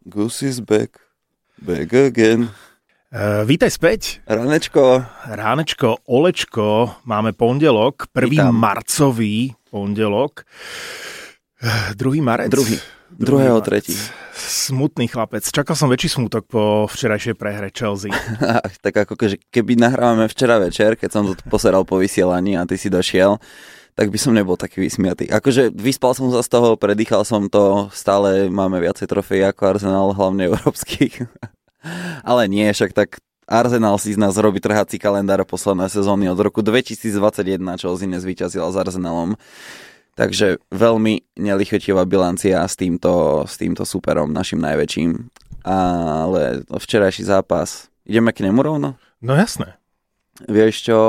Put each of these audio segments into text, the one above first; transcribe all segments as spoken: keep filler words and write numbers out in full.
Goose is back. Back again. Uh, vítaj späť. Ránečko. Ránečko, Olečko. Máme pondelok, prvý Vítam. marcový pondelok. Uh, druhý marec. Druhý. Druhého, tretí. Smutný chlapec. Čakal som väčší smutok po včerajšej prehre Chelsea. Tak ako keby nahrávame včera večer, keď som to poseral po vysielaní a ty si došiel, tak by som nebol taký vysmiatý. Akože vyspal som sa z toho, predýchal som to, stále máme viacej trofejí ako Arsenal, hlavne európskych. Ale nie, však tak Arsenal si z nás robí trhací kalendár posledné sezóny od roku dvetisícdvadsaťjeden, Chelsea nezvíťazila s Arsenalom. Takže veľmi nelichotivá bilancia s týmto, s týmto superom, našim najväčším. Ale včerajší zápas, ideme k nemu rovno? No jasné. Vieš čo...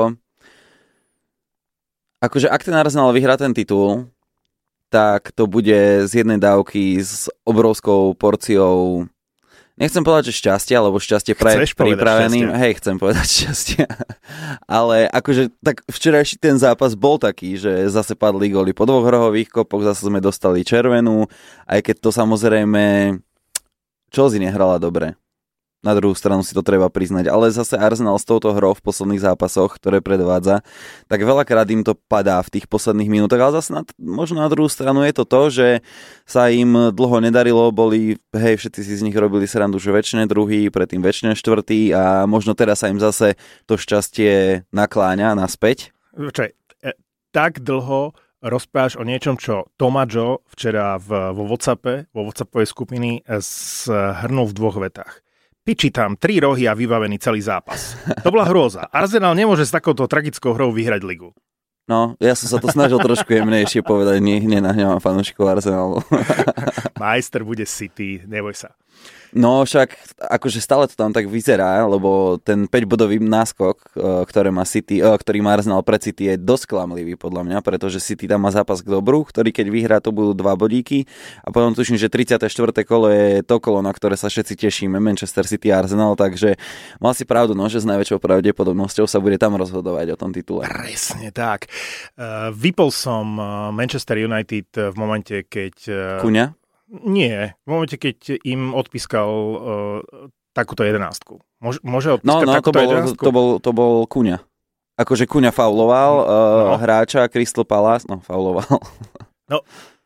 Akože ak ten Arsenal vyhrá ten titul, tak to bude z jednej dávky s obrovskou porciou, nechcem povedať, že šťastia, lebo šťastie pre pripraveným. Hej, chcem povedať šťastia. Ale akože tak včerajší ten zápas bol taký, že zase padli góly po dvoch rohových kopoch, zase sme dostali červenú, aj keď to samozrejme Chelsea nehrala dobre. Na druhú stranu si to treba priznať, ale zase Arsenal s touto hrou v posledných zápasoch, ktoré predvádza, tak veľakrát im to padá v tých posledných minútach, ale zase na, možno na druhú stranu je to to, že sa im dlho nedarilo, boli, hej, všetci si z nich robili srandu, že väčšine druhý, predtým väčšine štvrtý a možno teraz sa im zase to šťastie nakláňa naspäť. Počkaj, tak dlho rozprávaš o niečom, čo Tomáčo včera v, vo WhatsAppe, vo WhatsAppovej skupiny zhrnul v dvoch vetách. Piči tam, tri rohy a vybavený celý zápas. To bola hrôza. Arsenal nemôže s takouto tragickou hrou vyhrať ligu. No, ja som sa to snažil trošku jemnejšie povedať, nie, nenahňavam fanúšikov Arsenalu. Majster bude City, neboj sa. No však, akože stále to tam tak vyzerá, lebo ten päťbodový náskok, ktorý má City, ktorý má Arsenal pred City, je dosť klamlivý podľa mňa, pretože City tam má zápas k dobru, ktorý keď vyhrá, to budú dva bodíky a potom tuším, že tridsiate štvrté kolo je to kolo, na ktoré sa všetci tešíme, Manchester City a Arsenal, takže mal si pravdu, no, že s najväčšou pravdepodobnosťou sa bude tam rozhodovať o tom titule. Presne tak. Uh, vypol som Manchester United v momente, keď... Uh... Kuňa? Nie, v momente, keď im odpískal uh, takúto jedenástku. Môže, môže odpískať no, no, takúto to bol, jedenástku? To bol, to bol Kuňa. Akože Kuňa fauloval uh, no. hráča Crystal Palace, no fauloval. No,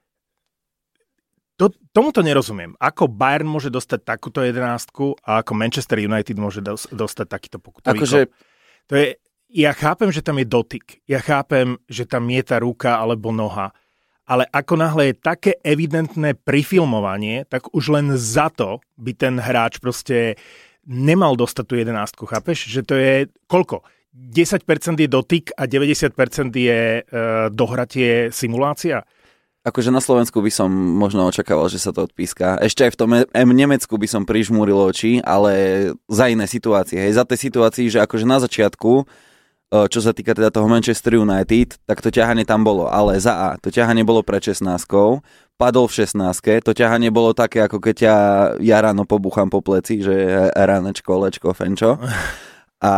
to, tomuto nerozumiem. Ako Bayern môže dostať takúto jedenástku a ako Manchester United môže dos, dostať takýto pokutový akože... To je, ja chápem, že tam je dotyk. Ja chápem, že tam je tá ruka alebo noha. Ale ako náhle je také evidentné prifilmovanie, tak už len za to by ten hráč proste nemal dostať tú jedenástku, chápeš? Že to je koľko? desať percent je dotyk a deväťdesiat percent je e, dohratie simulácia? Akože na Slovensku by som možno očakával, že sa to odpíska. Ešte aj v tom M Nemecku by som prižmúril oči, ale za iné situácie. Hej, za tej situácii, že akože na začiatku čo sa týka teda toho Manchester United, tak to ťahanie tam bolo, ale za A, to ťahanie bolo pred šestnástkou, padol v šestnástke, to ťahanie bolo také, ako keď ťa ja ráno pobúcham po pleci, že ránečko, lečko, fenčo. A,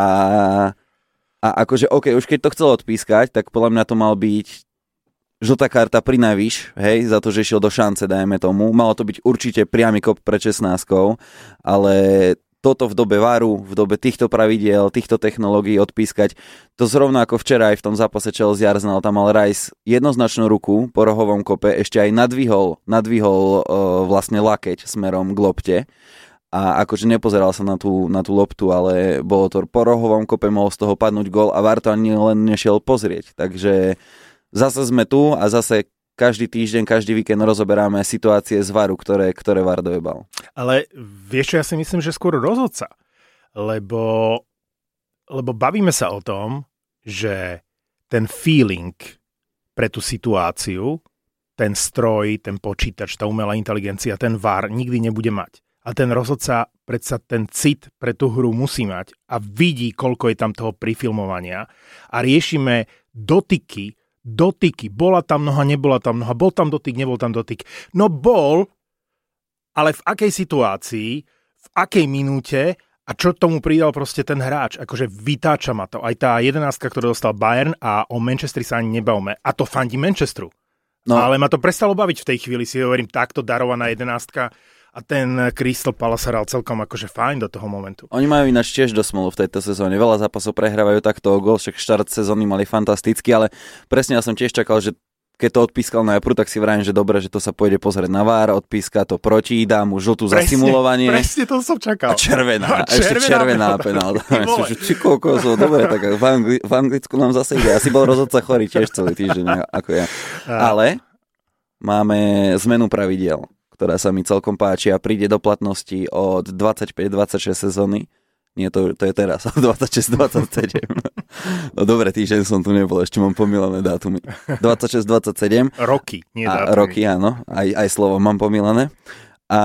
a akože, OK, už keď to chcel odpískať, tak podľa mňa to mal byť žltá karta pri najvyš, hej, za to, že išiel do šance, dajme tomu. Malo to byť určite priamy kop pred šestnástkou, ale... toto v dobe varu, v dobe týchto pravidiel, týchto technológií odpískať. To zrovna ako včera aj v tom zápase Chelsea Arsenal, tam mal Rice jednoznačnú ruku po rohovom kope, ešte aj nadvihol, nadvihol uh, vlastne lakeť smerom k lopte a akože nepozeral sa na tú, na tú loptu, ale bolo to po rohovom kope, mohol z toho padnúť gól a VAR to ani len nešiel pozrieť. Takže zase sme tu a zase každý týždeň, každý víkend rozoberáme situácie z varu, ktoré, ktoré VAR dojebal. Ale vieš čo, ja si myslím, že skôr rozhodca. Lebo, lebo bavíme sa o tom, že ten feeling pre tú situáciu, ten stroj, ten počítač, tá umelá inteligencia, ten VAR nikdy nebude mať. A ten rozhodca predsa ten cit pre tú hru musí mať a vidí, koľko je tam toho prifilmovania a riešime dotyky, dotyky, bola tam noha, nebola tam noha, bol tam dotyk, nebol tam dotyk. No bol, ale v akej situácii, v akej minúte a čo tomu pridal proste ten hráč. Akože vytáča ma to. Aj tá jedenástka, ktorú dostal Bayern a o Manchesteri sa ani nebavme. A to fandí Manchesteru. No. Ale ma to prestalo baviť v tej chvíli, si hovorím, takto darovaná jedenástka A ten Crystal Palace hral celkom akože fajn do toho momentu. Oni majú ináč tiež dosť smolu v tejto sezóne. Veľa zápasov prehrávajú takto o gól, však štart sezóny mali fantastický, ale presne ja som tiež čakal, že keď to odpískal najprv, tak si vrajím, že dobre, že to sa pôjde pozrieť na vé á er, odpíska to proti, dá mu žltú za simulovanie. Presne to som čakal. A červená, a červená ešte červená penálta. Či koľko sú, dobre, tak v, Angli- v Anglicku nám zase ide. Asi bol rozhodca chorý tiež celý týždeň, ako ja. Ale máme zmenu pravidiel, ktorá sa mi celkom páči a príde do platnosti od dvadsaťpäť dvadsaťšesť sezóny. Nie, to, to je teraz, dvadsaťšesť dvadsaťsedem. No dobre, týždeň som tu nebol, ešte mám pomilené dátumy. dvadsaťšesť dvadsaťsedem. Roky, nie dátumy. dátumy. Roky, áno, aj, aj slovo mám pomilené. A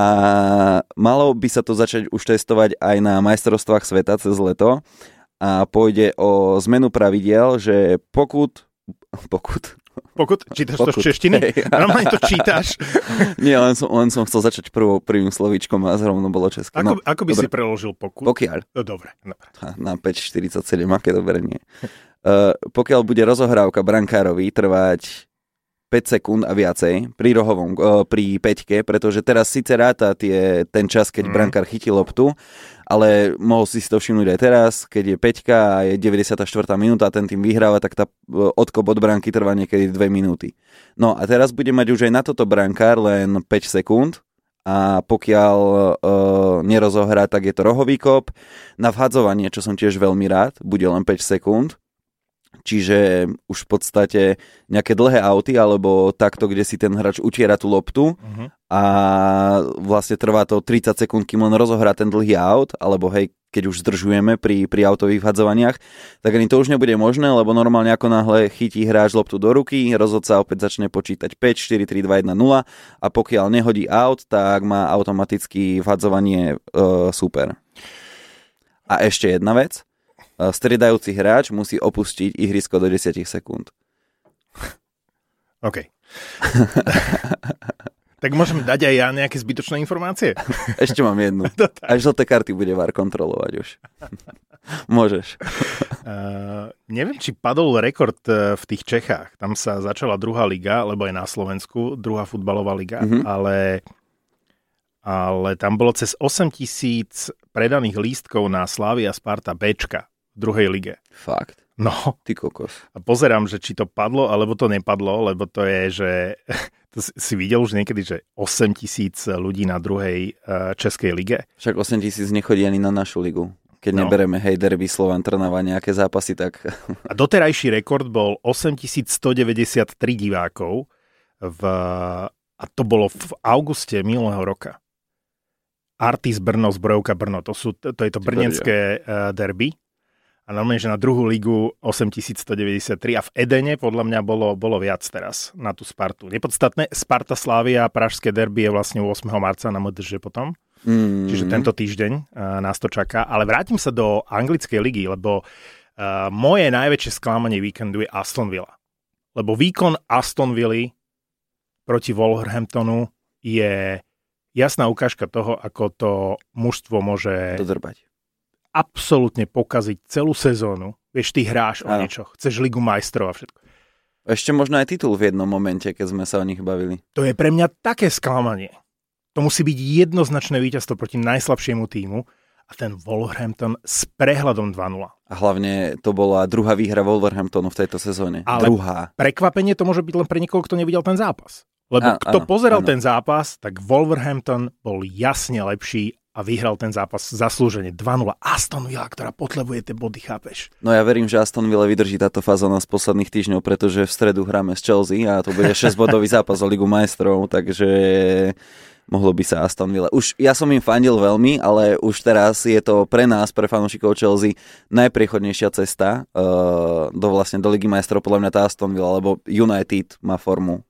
malo by sa to začať už testovať aj na majstrovstvách sveta cez leto. A pôjde o zmenu pravidiel, že pokud... Pokud... Pokud čítaš Pokud. to z češtiny? Normálne to čítaš. Nie, len som, len som chcel začať prvou, prvým slovíčkom a zrovna bolo české. Ako, No, ako by dobre. si preložil pokud? Pokiaľ. No, dobre, dobre. Na päť štyridsaťsedem, aké dobre nie. Uh, pokiaľ bude rozohrávka brankárovi trvať päť sekúnd a viacej pri rohovom, uh, pri päťke, pretože teraz síce ráta tie, ten čas, keď mm. brankár chytí loptu, ale mohol si to všimnúť aj teraz, keď je päťka a je deväťdesiata štvrtá minúta a ten tým vyhráva, tak tá odkop od bránky trvá niekedy dve minúty. No a teraz bude mať už aj na toto brankár len päť sekúnd a pokiaľ uh, nerozohrá, tak je to rohový kop. Na vhadzovanie, čo som tiež veľmi rád, bude len päť sekúnd. Čiže už v podstate nejaké dlhé auty alebo takto, kde si ten hráč utiera tú loptu uh-huh. a vlastne trvá to tridsať sekúnd, kým len rozohrá ten dlhý aut, alebo hej, keď už zdržujeme pri, pri autových vhadzovaniach, tak ani to už nebude možné, lebo normálne ako náhle chytí hráč loptu do ruky, rozhodca opäť začne počítať päť, štyri, tri, dva, jeden, nula a pokiaľ nehodí aut, tak má automaticky vhadzovanie e, super. A ešte jedna vec. Striedajúci hráč musí opustiť ihrisko do desať sekúnd. OK. Tak môžem dať aj ja nejaké zbytočné informácie? Ešte mám jednu. Aj žlté karty bude vé á er kontrolovať už. Môžeš. Uh, neviem, či padol rekord v tých Čechách. Tam sa začala druhá liga, lebo aj na Slovensku druhá futbalová liga, mm-hmm. ale, ale tam bolo cez osem tisíc predaných lístkov na Slavia Sparta Bčka v druhej lige. Fakt? No. Ty kokos. A pozerám, že či to padlo, alebo to nepadlo, lebo to je, že to si videl už niekedy, že osem tisíc ľudí na druhej uh, českej lige. Však osem tisíc nechodí ani na našu ligu. Keď no. nebereme hej, derby, Slovan, Trnava, nejaké zápasy, tak... A doterajší rekord bol osem tisíc stodeväťdesiattri divákov v, a to bolo v auguste minulého roka. Artis Brno, Zbrojovka Brno, to, sú, to je to brněnské uh, derby. A normálne, že na druhú ligu osem tisíc stodeväťdesiattri a v Edene podľa mňa bolo, bolo viac teraz na tú Spartu. Nepodstatné, Sparta Slavia a pražské derby je vlastne ôsmeho marca na em dé žé potom. Mm. Čiže tento týždeň uh, nás to čaká. Ale vrátim sa do anglickej ligy, lebo uh, moje najväčšie sklamanie víkendu je Aston Villa. Lebo výkon Aston Villa proti Wolverhamptonu je jasná ukážka toho, ako to mužstvo môže... dodrbať. Absolútne pokaziť celú sezónu. Vieš, ty hráš o niečo. Chceš Ligu majstrov a všetko. Ešte možno aj titul v jednom momente, keď sme sa o nich bavili. To je pre mňa také sklamanie. To musí byť jednoznačné víťazstvo proti najslabšiemu tímu a ten Wolverhampton s prehľadom dva nula. A hlavne to bola druhá výhra Wolverhamptonu v tejto sezóne. Ale druhá. Prekvapenie to môže byť len pre niekoho, kto nevidel ten zápas. Lebo á, kto áno, pozeral áno. ten zápas, tak Wolverhampton bol jasne lepší a vyhral ten zápas zaslúžene dva nula. Aston Villa, ktorá potrebuje tie body, chápeš? No ja verím, že Aston Villa vydrží táto fázona z posledných týždňov, pretože v stredu hráme s Chelsea a to bude šesťbodový zápas o Ligu majstrov, takže mohlo by sa Aston Villa. Už ja som im fandil veľmi, ale už teraz je to pre nás, pre fanúšikov Chelsea, najpriechodnejšia cesta uh, do vlastne do Ligy majstrov, podľa mňa tá Aston Villa, lebo United má formu.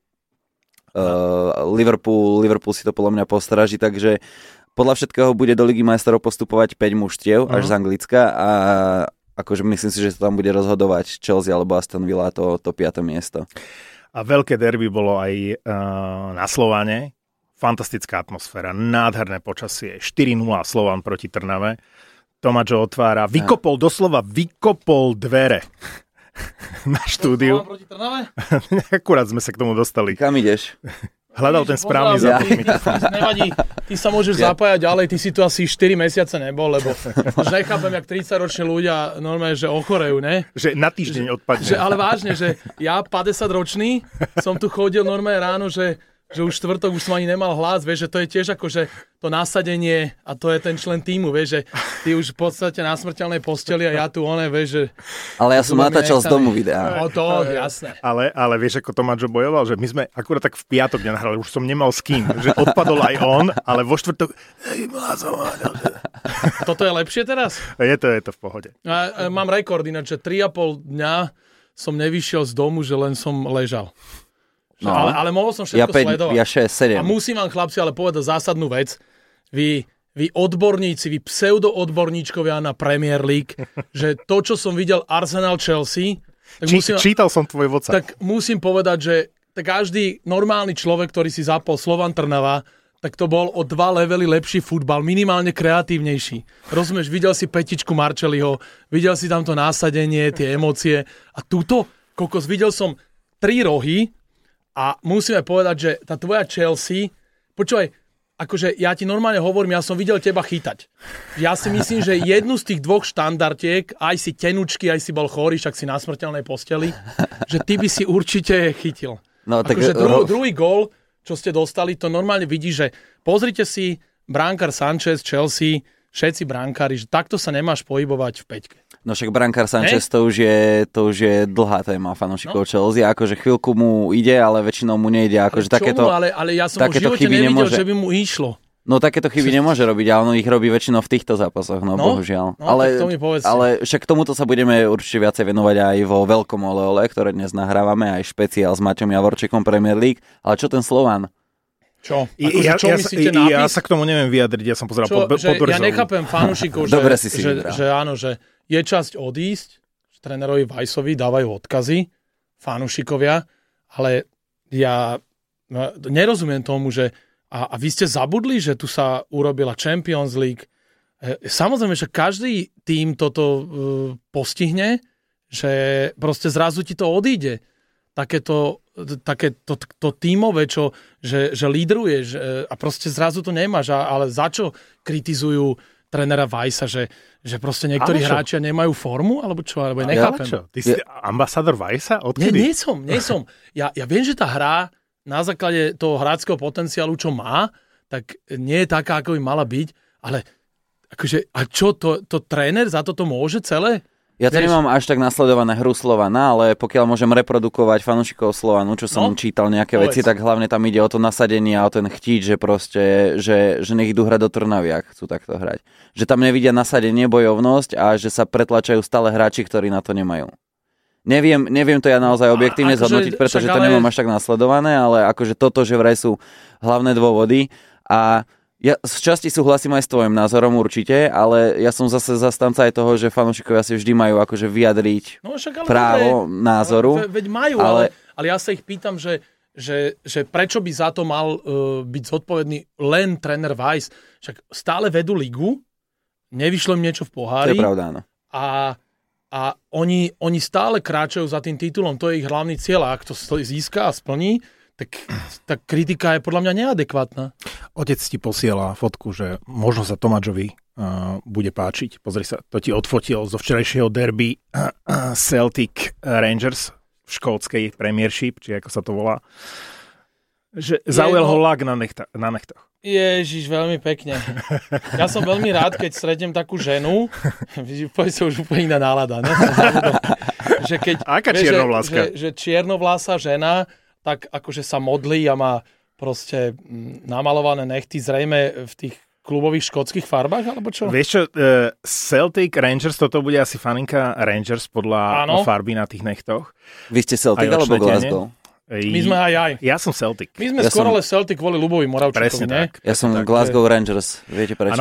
Uh, Liverpool, Liverpool si to podľa mňa postráži, takže podľa všetkého bude do Ligy majstrov postupovať päť mužstiev uh-huh. až z Anglicka a akože myslím si, že to tam bude rozhodovať Chelsea alebo Aston Villa to, to piate miesto. A veľké derby bolo aj uh, na Slovane. Fantastická atmosféra, nádherné počasie. štyri nula Slovan proti Trnave. Tomáčo otvára, vykopol, uh. doslova vykopol dvere na štúdiu. Slovan proti Trnave? Akurát sme sa k tomu dostali. Kam ideš? Hľadal ten správny ja. zapnutý mikrofón. Nevadí, ty sa môžeš ja. zapájať ďalej, ty si tu asi štyri mesiace nebol, lebo už nechápem, jak tridsaťroční ľudia normálne, že ochorejú, ne? Že na týždeň odpadne. Že, ale vážne, že ja päťdesiatročný som tu chodil normálne ráno, že že už štvrtok už som ani nemal hlas, vieš, že to je tiež ako, že to nasadenie a to je ten člen týmu, vieš, že ty už v podstate na smrteľnej posteli a ja tu one, vieš, že... Ale ja som natáčal z domu videa. O to, jasné. Ale, ale vieš, ako Tomáčo bojoval, že my sme akurát tak v piatok nenahrali, už som nemal s kým, že odpadol aj on, ale vo štvrtok... Toto je lepšie teraz? Je to, je to v pohode. A, a mám rekord ináč, že tri a pol dňa som nevyšiel z domu, že len som ležal. No, ale, ale mohol som všetko ja päť, sledovať. Ja šesť, sedem. A musím vám, chlapci, ale povedať zásadnú vec. Vy, vy odborníci, vy pseudoodborníčkovia na Premier League, že to, čo som videl Arsenal Chelsea... Tak Či, musím, čítal som tvoj WhatsApp. Tak musím povedať, že každý normálny človek, ktorý si zapol Slovan Trnava, tak to bol o dva levely lepší futbal, minimálne kreatívnejší. Rozumieš, videl si petičku Marcelliho, videl si tam to násadenie, tie emócie a túto, kokos, videl som tri rohy. A musíme povedať, že tá tvoja Chelsea, počúvaj, akože ja ti normálne hovorím, ja som videl teba chytať. Ja si myslím, že jednu z tých dvoch štandardiek, aj si tenučky, aj si bol chorý, však si na smrteľnej posteli, že ty by si určite chytil. No, tak akože dru, ro... druhý gól, čo ste dostali, to normálne vidí, že pozrite si, brankár Sanchez, Chelsea, všetci brankári, že takto sa nemáš pohybovať v peťke. No však brankár Sanchez, to už, je, to už je dlhá téma fanúšikov no? Chelsea, akože chvíľku mu ide, ale väčšinou mu nejde. Akože takéto, ale, ale ja som v živote nevidel, nemôže... že by mu išlo. No takéto chyby nemôže robiť, ale on ich robí väčšinou v týchto zápasoch, no, no bohužiaľ. No, ale, to mi ale však tomuto sa budeme určite viacej venovať aj vo Veľkom ole ole, ktoré dnes nahrávame, aj špeciál s Maťom Javorčekom Premier League. Ale čo ten Slovan? Čo? Akože, ja, čo ja, myslíte nápis? Ja sa k tomu neviem vyjadriť, ja som pozeral čo, pod, že pod ja nechápem fanúšikov, že, Dobre si si že, že áno, že je časť odísť, trénerovi Vajsovi dávajú odkazy, fanúšikovia, ale ja no, nerozumiem tomu, že a, a vy ste zabudli, že tu sa urobila Champions League. E, samozrejme, že každý tým toto e, postihne, že proste zrazu ti to odíde. Takéto také to, to tímové, čo, že, že lídruješ a proste zrazu to nemáš, ale za čo kritizujú trénera Vajsa, že, že proste niektorí hráčia nemajú formu, alebo čo, alebo nechápem. Ja, čo? Ty si ja... ambasador Vajsa? Odkedy? Nie, nie som, nie som. Ja, ja viem, že tá hra na základe toho hráčskeho potenciálu, čo má, tak nie je taká, ako by mala byť, ale akože, a čo, to, to tréner za toto môže celé? Ja to Vieš? nemám až tak nasledované hru Slovana, ale pokiaľ môžem reprodukovať fanúšikov Slovanu, čo som no? čítal nejaké Povedz. veci, tak hlavne tam ide o to nasadenie a o ten chtíč, že proste, že, že nech idú hrať do Trnavy, ak chcú takto hrať. Že tam nevidia nasadenie, bojovnosť a že sa pretlačajú stále hráči, ktorí na to nemajú. Neviem, neviem to ja naozaj objektívne akože, zhodnotiť, pretože ale... to nemám až tak nasledované, ale akože toto, že vraj sú hlavné dôvody a ja z časti súhlasím aj s tvojim názorom určite, ale ja som zase zastanca aj toho, že fanúšikovia si vždy majú akože vyjadriť no, však, právo dobre, názoru. Ve, veď majú, ale... ale, ale ja sa ich pýtam, že, že, že prečo by za to mal uh, byť zodpovedný len tréner Weiss. Však stále vedú ligu, nevyšlo im niečo v pohári. To je pravda, áno. A, a oni, oni stále kráčajú za tým titulom, to je ich hlavný cieľ. A ak to získa a splní, tak tá kritika je podľa mňa neadekvátna. Otec ti posiela fotku, že možno sa Tomáčovi uh, bude páčiť. Pozri sa, to ti odfotil zo včerajšieho derby uh, uh, Celtic Rangers v škótskej Premiership, či ako sa to volá. Že zaujal ho lak na, nechta, na nechtoch. Ježiš, veľmi pekne. Ja som veľmi rád, keď stretnem takú ženu. Poď sa už úplne iná nálada. Ne? Že keď, Aká čiernovláska? Že, že, že čiernovlásá žena tak akože sa modlí a má proste namalované nechty zrejme v tých klubových škótskych farbách, alebo čo? Vieš čo, uh, Celtic Rangers, toto bude asi faninka Rangers podľa Áno. farby na tých nechtoch. Vy ste Celtic alebo Glasgow? My sme aj aj. Ja som Celtic. My sme ja skôr som... ale Celtic kvôli Ľubovi Moravčíkovi, Presne ne? tak. Ja som tak, Glasgow je... Rangers, viete prečo? Ano.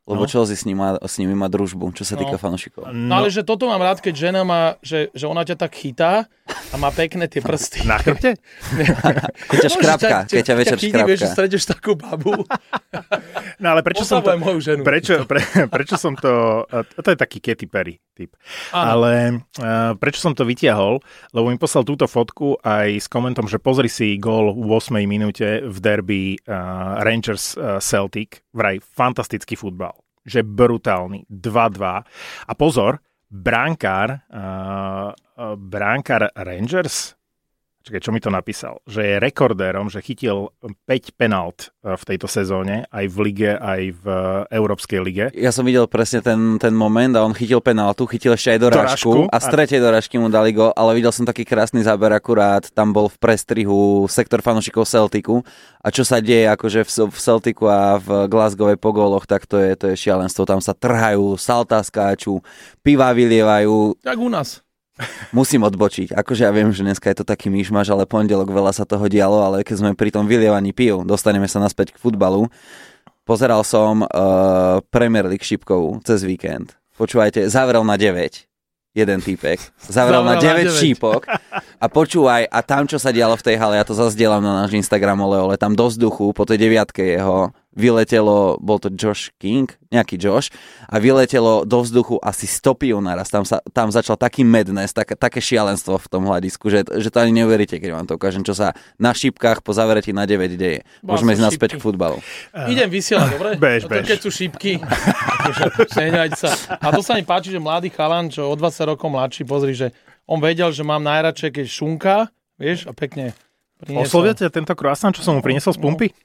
Lebo No. Chelsea s, ním má, s nimi má družbu, čo sa týka No. fanúšikov. No ale že toto mám rád, keď žena má, že, že ona ťa tak chytá a má pekné tie prsty. Na chrbte? Keď ťa škrapka, keď ťa večer chytí, vieš, že škrapka. stretneš takú babu. No ale prečo som to... Oslavujem moju ženu. Prečo, pre, prečo som to... To je taký Katy Perry typ. Áno. Ale uh, prečo som to vytiahol? Lebo mi poslal túto fotku aj s komentom, že pozri si gól v ôsmej minúte v derby uh, Rangers uh, Celtic. Vraj fantastický futbal. Že brutálny. dva dva. A pozor, bránkár uh, uh, bránkár Rangers... Čakaj, čo mi to napísal? Že je rekordérom, že chytil päť penalt v tejto sezóne, aj v lige, aj v Európskej lige. Ja som videl presne ten, ten moment a on chytil penáltu, chytil ešte aj dorážku, Dorážku. a z tretej dorážky mu dali gól, ale videl som taký krásny záber akurát, tam bol v prestrihu sektor fanúšikov Celticu a čo sa deje akože v, v Celticu a v Glasgowe po góloch, tak to je, to je šialenstvo. Tam sa trhajú, saltá skáču, piva vylievajú. Tak u nás. Musím odbočiť. Akože ja viem, že dneska je to taký myšmaš, ale pondelok veľa sa toho dialo, ale keď sme pri tom vylievaní pív, dostaneme sa naspäť k futbalu. Pozeral som uh, Premier League šípkovú cez víkend. Počúvajte, zavrel na deväť. Jeden týpek. Zavrel na deväť šípok. A počúvaj, a tam, čo sa dialo v tej hale, ja to zazdielam na náš Instagram, ole, ole, tam do vzduchu, po tej deviatke jeho vyletelo, bol to Josh King, nejaký Josh, a vyletelo do vzduchu asi sto pív naraz. Tam, sa, tam začal taký madness, tak, také šialenstvo v tom hľadisku, že, že to ani neuveríte, keď vám to ukážem, čo sa na šípkach po zavretí na deväť deje. Môžeme ísť naspäť k futbalu. Uh, Idem vysielať, dobre? Bež, A to, bež. keď sú šípky, akože, sa. A to sa mi páči, že mladý chalan, čo o dvadsať rokov mladší, pozri, že on vedel, že mám najradšej, keď šunka, vieš, a pekne priniesol. Oslovil ťa tento croissant, čo som mu priniesol z pumpy?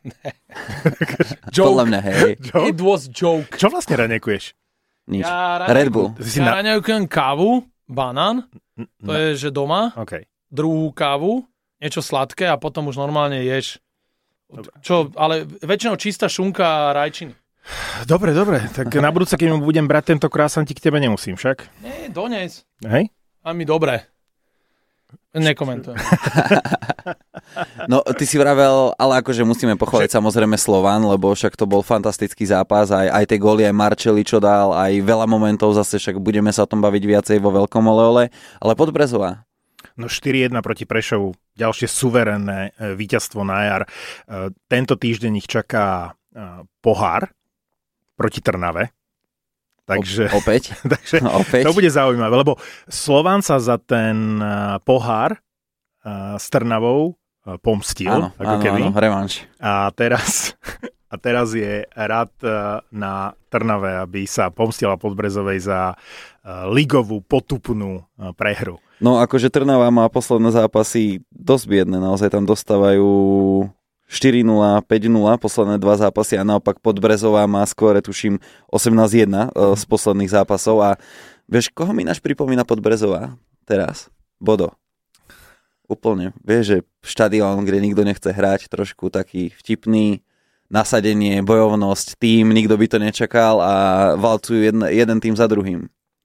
Podľa mňa, hej, Joke? It was joke. Čo vlastne raňekuješ? nič. Ja Red Bull. Si Ja na... raňajujem kávu, banán, to je, že doma, OK. druhú kávu, niečo sladké a potom už normálne ješ. Čo, ale väčšinou čistá šunka a rajčiny. Dobre, dobre. Tak na budúce, keď mu budem brať tento croissantík, k tebe nemusím však. Nie, dones. Hej? A mi dobre. Nekomentujem. No, ty si vravel, ale akože musíme pochváliť samozrejme Slovan, lebo však to bol fantastický zápas, aj, aj tie góly, aj Marčeli, čo dal, aj veľa momentov, zase však budeme sa o tom baviť viacej vo veľkom oleole, ale Podbrezová. No štyri jedna proti Prešovu, ďalšie suverénne e, víťazstvo na jar. E, tento týždeň ich čaká e, pohár proti Trnave. Takže, O, opäť? takže No, opäť? to bude zaujímavé, lebo Slován sa za ten uh, pohár uh, s Trnavou uh, pomstil, Áno, ako áno, keby. áno, revanš. A teraz, a teraz je rád uh, na Trnave, aby sa pomstila Podbrezovej za uh, ligovú potupnú uh, prehru. No akože Trnava má posledné zápasy dosť biedne, naozaj tam dostávajú štyri nula, päť nula, posledné dva zápasy a naopak Podbrezová má skôr, tuším, osemnásť jedna z posledných zápasov a vieš, koho mi náš pripomína Podbrezová teraz? Bodo. Úplne. Vieš, že štadión, kde nikto nechce hrať, trošku taký vtipný, nasadenie, bojovnosť, tým, nikto by to nečakal a valcujú jeden, jeden tým za druhým.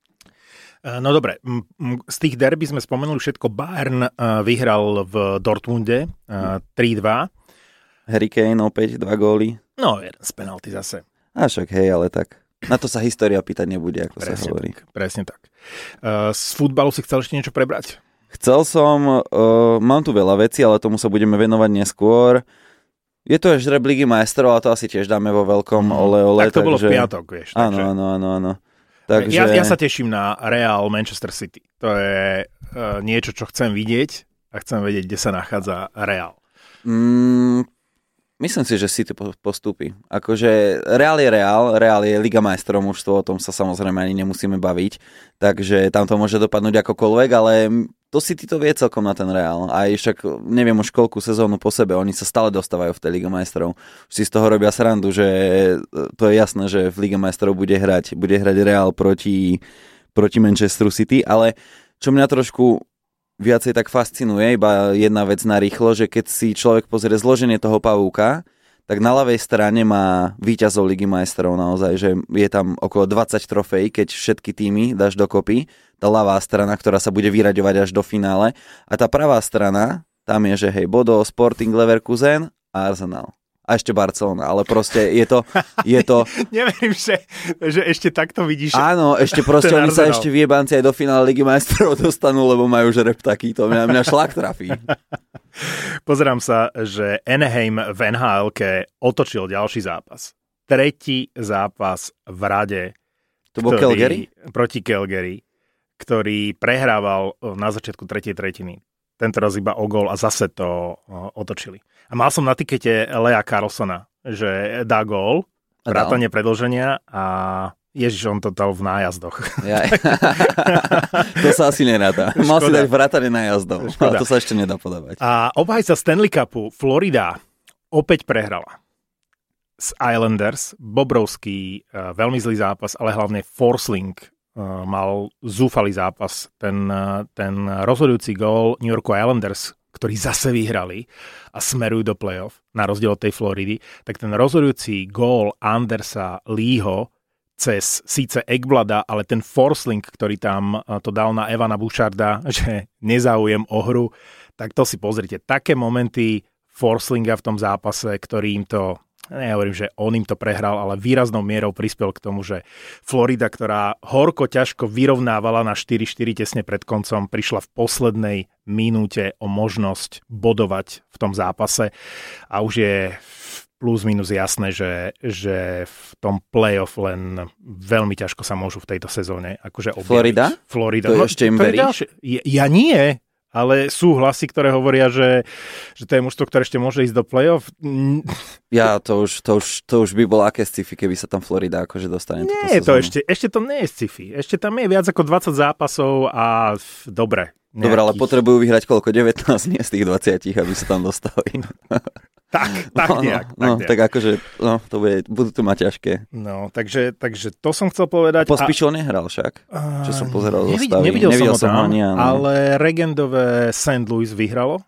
No dobre, z tých derby sme spomenuli všetko. Bayern vyhral v Dortmunde tri dva. Harry Kane opäť dva góly. No, jeden z penalty zase. A však hej, ale tak. Na to sa história pýtať nebude, ako Presne sa hovorí. tak, presne tak. Z futbalu si chcel ešte niečo prebrať? Chcel som, uh, mám tu veľa vecí, ale tomu sa budeme venovať neskôr. Je to až žreb Ligy majstrov, ale to asi tiež dáme vo veľkom mm. ole ole. Tak to bolo takže... v piatok, vieš. Áno, takže... áno, áno, áno. Takže... Ja, ja sa teším na Real Manchester City. To je uh, niečo, čo chcem vidieť a chcem vedieť, kde sa nachádza Real. Mm, myslím si, že City postúpi. Akože Real je Real, Real je Liga majstrov mužstvo, o tom sa samozrejme ani nemusíme baviť, takže tam to môže dopadnúť akokoľvek, ale to City to vie celkom na ten Real. Aj však neviem už koľkú sezónu po sebe, oni sa stále dostávajú v tej Liga majstrov. Už si z toho robia srandu, že to je jasné, že v Liga majstrov bude hrať, bude hrať Real proti, proti Manchesteru City, ale čo mňa trošku viacej tak fascinuje, iba jedna vec na rýchlo, že keď si človek pozrie zloženie toho pavúka, tak na ľavej strane má víťazov Ligy majstrov naozaj, že je tam okolo dvadsať trofejí, keď všetky týmy dáš dokopy. Tá ľavá strana, ktorá sa bude vyraďovať až do finále. A tá pravá strana, tam je, že hej, Bodo, Sporting, Leverkusen a Arsenal. A ešte Barcelona, ale proste je to... Je to... Neverím, že, že ešte takto vidíš. Áno, ešte proste oni sa ešte v jebanci aj do finále Ligy majstrov dostanú, lebo majú žreb takýto. Mňa, mňa šlak trafí. Pozerám sa, že Anaheim v en há elke otočil ďalší zápas. Tretí zápas v rade. To bol Calgary? Proti Calgary, ktorý prehrával na začiatku tretej tretiny. Tento raz iba o gól a zase to otočili. A mal som na tikete Lea Carlsona, že dá gól, vrátane predĺženia a ježiš, on to dal v nájazdoch. Ja, to sa asi neráta. Mal si dať vrátane nájazdov. A to sa ešte nedá podávať. A obhajca Stanley Cupu Florida opäť prehrala s Islanders. Bobrovský, veľmi zlý zápas, ale hlavne Forsling mal zúfalý zápas. Ten, ten rozhodujúci gól New Yorku Islanders, ktorí zase vyhrali a smerujú do play-off, na rozdiel od tej Floridy, tak ten rozhodujúci gól Andersa Leeho cez síce Ekblada, ale ten Forsling, ktorý tam to dal na Evana Boucharda, že nezáujem o hru, tak to si pozrite. Také momenty Forslinga v tom zápase, ktorý im to... Nehovorím, že on im to prehral, ale výraznou mierou prispel k tomu, že Florida, ktorá horko ťažko vyrovnávala na štyri štyri tesne pred koncom, prišla v poslednej minúte o možnosť bodovať v tom zápase a už je plus minus jasné, že, že v tom playoff len veľmi ťažko sa môžu v tejto sezóne akože objaviť. Florida? Florida. To no, ešte im veríš? Ja nie. Ale sú hlasy, ktoré hovoria, že, že to je mužstvo, ktoré ešte môže ísť do play-off. Ja, to už, to už, to už by bolo aké sci-fi, keby sa tam Florida akože dostane. Nie, to ešte, ešte to nie je sci-fi. Ešte tam je viac ako dvadsať zápasov a dobre. Nejakých... Dobre, ale potrebujú vyhrať koľko? devätnásť, nie z tých dvadsiatich, aby sa tam dostali. Tak, tak no, nejak. No, tak, no, nejak. Tak akože, no, to bude, budú to mať ťažké. No, takže, takže to som chcel povedať. Pospíšil a... nehral však, čo som pozeral zo nevidel, stavy. Nevidel, nevidel som ho tam, ani, ale Regendové Saint Louis vyhralo.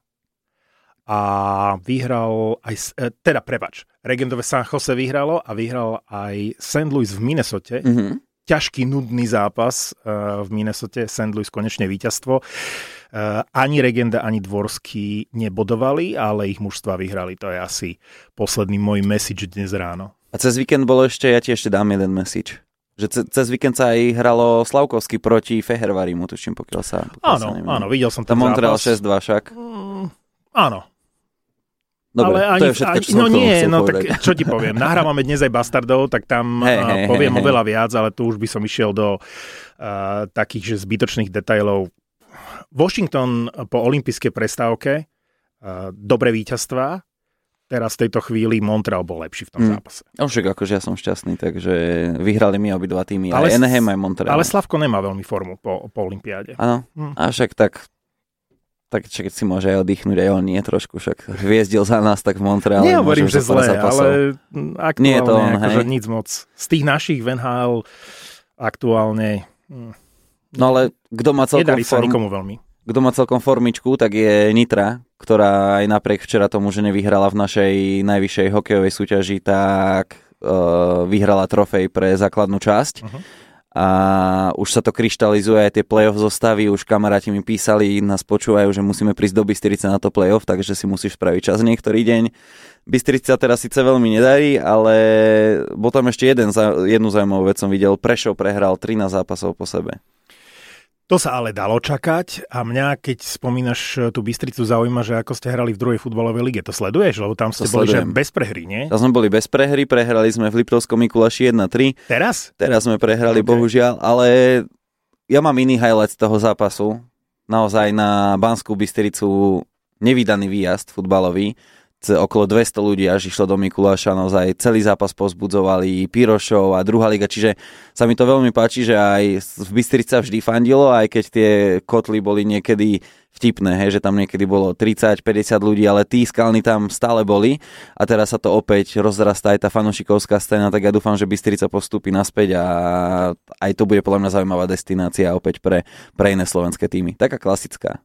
A vyhral aj, teda prepač, Regendové San Jose vyhralo a vyhral aj Saint Louis v Minnesote. Mm-hmm. Ťažký, nudný zápas uh, v Minnesote, Saint Louis konečne víťazstvo. Uh, ani Regenda, ani Dvorský nebodovali, ale ich mužstva vyhrali. To je asi posledný môj message dnes ráno. A cez víkend bolo ešte, ja ti ešte dám jeden message. Že ce, cez víkend sa aj hralo Slavkovský proti Fehervarimu, tuším, pokiaľ sa... Pokiaľ áno, sa áno, videl som ten zápas. Montreal zápas. šesť dva však. Mm, áno. Dobre, ale ani, to je všetko, čo som no nie, no povedať. Tak čo ti poviem, nahrávame dnes aj Bastardov, tak tam hey, uh, hey, poviem hey, oveľa hey. viac, ale tu už by som išiel do uh, takých, že zbytočných detailov. Washington po olympijskej prestávke, uh, dobré víťazstvá, teraz v tejto chvíli Montreal bol lepší v tom mm. zápase. No však akože ja som šťastný, takže vyhrali mi obidva týmy, ale aj Anaheim aj Montreal. Ale Slavko nemá veľmi formu po, po olympiáde. Áno, mm. a však tak... Tak keď si môže aj oddychnúť, aj on nie trošku, však hviezdil za nás tak v Montreale. Nehovorím, že zlé, ale aktuálne nie je to on, akože hej. nic moc. Z tých našich v en há el aktuálne... No ale kto má celkom form... nikomu veľmi. Kto má celkom formičku, tak je Nitra, ktorá aj napriek včera tomu, že nevyhrala v našej najvyššej hokejovej súťaži, tak uh, vyhrala trofej pre základnú časť. Uh-huh. A už sa to kryštalizuje, aj tie play-off zostavy, už kamaráti mi písali, nás počúvajú, že musíme prísť do Bystrice na to play-off, takže si musíš spraviť čas niektorý deň. Bystrica teraz síce veľmi nedarí, ale bol tam ešte jeden, jednu zaujímavú vec som videl, Prešov prehral trinásť zápasov po sebe. To sa ale dalo čakať a mňa, keď spomínaš tú Bystricu, zaujíma, že ako ste hrali v druhej futbalovej lige. To sleduješ? Lebo tam ste to boli že bez prehry, nie? Tam sme boli bez prehry, prehrali sme v Liptovskom Mikuláši jedna tri. Teraz? Teraz sme prehrali, okay. Bohužiaľ, ale ja mám iný highlight z toho zápasu. Naozaj na Banskú Bystricu nevydaný výjazd futbalový. Okolo dvesto ľudí až išlo do Mikuláša, naozaj celý zápas pozbudzovali Pirošov a druhá liga, čiže sa mi to veľmi páči, že aj v Bystrici sa vždy fandilo, aj keď tie kotly boli niekedy vtipné, hej, že tam niekedy bolo tridsať päťdesiat ľudí, ale tí skalní tam stále boli a teraz sa to opäť rozrastá aj tá fanúšikovská scéna, tak ja dúfam, že Bystrica postúpi naspäť a aj to bude podľa mňa zaujímavá destinácia opäť pre, pre iné slovenské týmy. Taká klasická.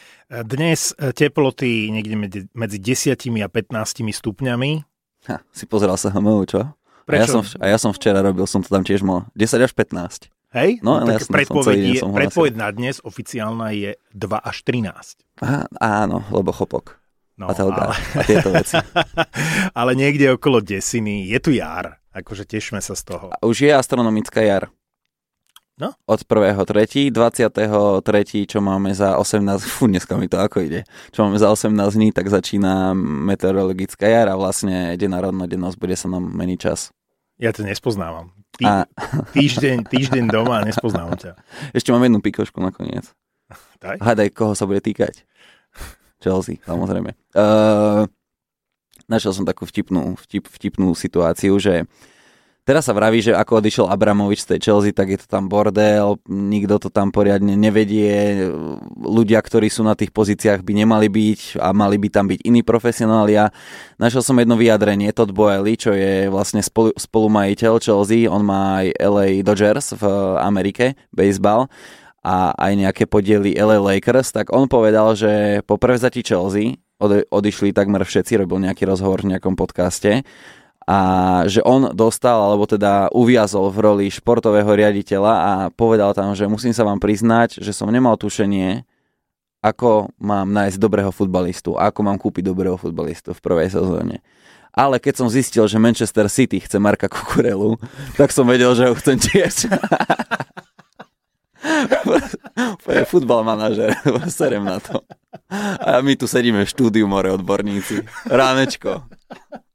Dnes teploty niekde medzi, medzi desať a pätnásť stupňami. Ha, si pozeral sa há em ó, čo? Prečo? A ja, som, a ja som včera robil, som to tam tiež mal. desať až pätnásť. Hej? No, no tak ja predpoveď, predpoveď na dnes oficiálna je dva až trinásť. Aha, áno, lebo chopok. No, a telga ale... a tieto veci. Ale niekde okolo desiny je tu jar. Akože tešme sa z toho. A už je astronomická jar. No? Od prvého tretieho dvadsiateho tretieho čo máme za osemnásť, fú, dneska mi to ako ide, čo máme za osemnásť dní, tak začína meteorologická jar a vlastne deň na rovnodennosť, bude sa nám meniť čas. Ja to nespoznávam. Tý, a... týždeň, týždeň doma a nespoznávam ťa. Ešte mám jednu pikošku nakoniec. Daj. Hádaj, koho sa bude týkať. Chelsea, samozrejme. Uh, našiel som takú vtipnú, vtip, vtipnú situáciu, že teraz sa vraví, že ako odišiel Abramovič z tej Chelsea, tak je to tam bordel, nikto to tam poriadne nevedie, ľudia, ktorí sú na tých pozíciách, by nemali byť a mali by tam byť iní profesionália. Našiel som jedno vyjadrenie, Todd Boehly, čo je vlastne spolu, spolumajiteľ Chelsea, on má aj el ej Dodgers v Amerike, baseball, a aj nejaké podiely el ej Lakers, tak on povedal, že po prevzatí Chelsea od, odišli takmer všetci, robil nejaký rozhovor v nejakom podcaste, a že on dostal, alebo teda uviazol v roli športového riaditeľa a povedal tam, že musím sa vám priznať, že som nemal tušenie, ako mám nájsť dobrého futbalistu, ako mám kúpiť dobrého futbalistu v prvej sezóne. Ale keď som zistil, že Manchester City chce Marka Kukurelu, tak som vedel, že ho chcem tiež. Futbal manažer, serem na to. A my tu sedíme v štúdiu, more odborníci. Ránečko.